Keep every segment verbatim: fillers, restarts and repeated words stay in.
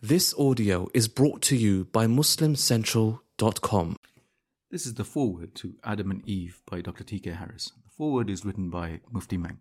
This audio is brought to you by Muslim Central dot com. This is the foreword to Adam and Eve by Doctor T K Harris. The foreword is written by Mufti Menk.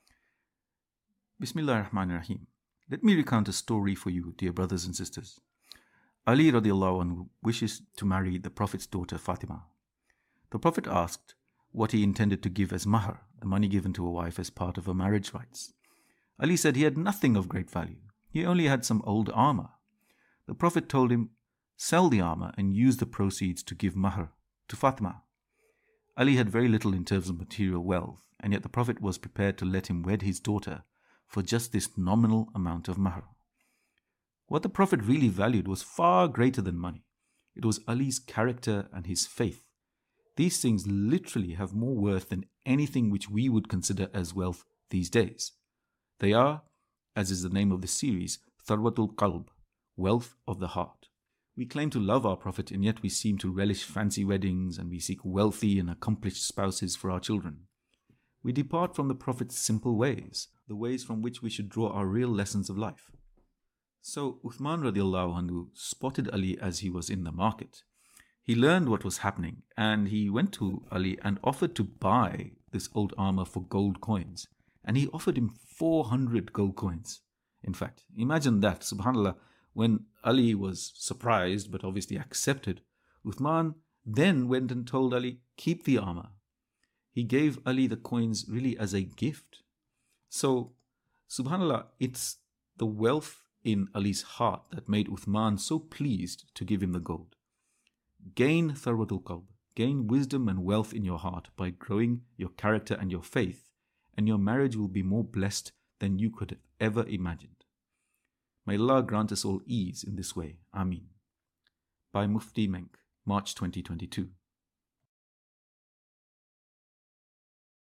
Bismillah ar-Rahman ar-Rahim. Let me recount a story for you, dear brothers and sisters. Ali radiallahu anhu wishes to marry the Prophet's daughter Fatima. The Prophet asked what he intended to give as mahr, the money given to a wife as part of her marriage rites. Ali said he had nothing of great value. He only had some old armor. The Prophet told him, sell the armor and use the proceeds to give mahr to Fatima. Ali had very little in terms of material wealth, and yet the Prophet was prepared to let him wed his daughter for just this nominal amount of mahr. What the Prophet really valued was far greater than money. It was Ali's character and his faith. These things literally have more worth than anything which we would consider as wealth these days. They are, as is the name of the series, Tharwatul Qalb, wealth of the heart. We claim to love our Prophet, and yet we seem to relish fancy weddings, and we seek wealthy and accomplished spouses for our children. We depart from the Prophet's simple ways, the ways from which we should draw our real lessons of life. So Uthman radiallahu anhu spotted Ali as he was in the market. He learned what was happening, and he went to Ali and offered to buy this old armor for gold coins. And he offered him four hundred gold coins. In fact, imagine that, subhanAllah. When Ali was surprised, but obviously accepted, Uthman then went and told Ali, keep the armor. He gave Ali the coins really as a gift. So, subhanAllah, it's the wealth in Ali's heart that made Uthman so pleased to give him the gold. Gain Tharwatul Qalb, gain wisdom and wealth in your heart by growing your character and your faith, and your marriage will be more blessed than you could have ever imagined. May Allah grant us all ease in this way. Ameen. By Mufti Menk, March twenty twenty-two.